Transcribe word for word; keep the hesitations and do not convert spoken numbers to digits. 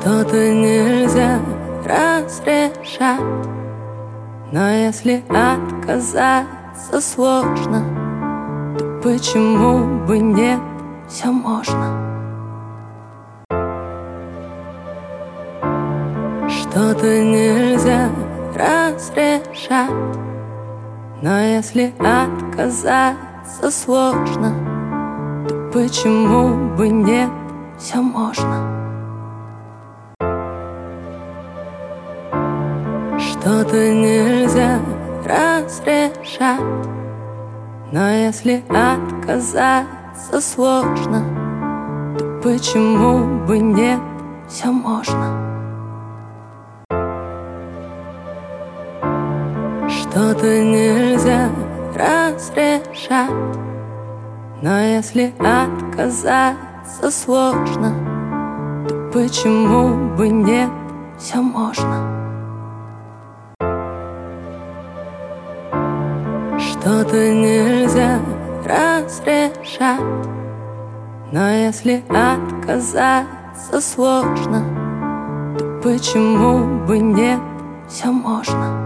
Что-то нельзя разрешать, но если отказаться сложно, то почему бы нет, все можно. Что-то нельзя разрешать, но если отказаться сложно, то почему бы нет, все можно. Что-то нельзя разрешать, но если отказаться сложно, то почему бы нет, все можно. Что-то нельзя разрешать, но если отказаться сложно, то почему бы нет, все можно. Что-то нельзя разрешать, но если отказаться сложно, то почему бы нет, все можно.